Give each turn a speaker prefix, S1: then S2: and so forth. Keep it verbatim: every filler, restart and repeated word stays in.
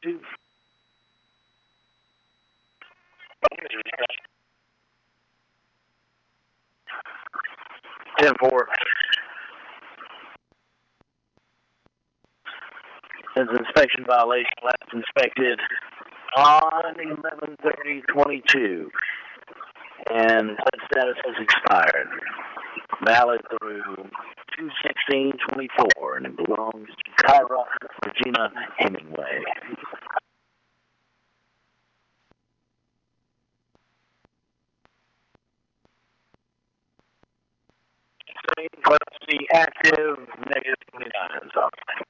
S1: two. ten four. Since inspection violation last inspected on eleven thirty twenty-two. And lead status has expired. Valid through two sixteen twenty-four, and it belongs to Kyra Regina Hemingway. Class C active, negative twenty-nine.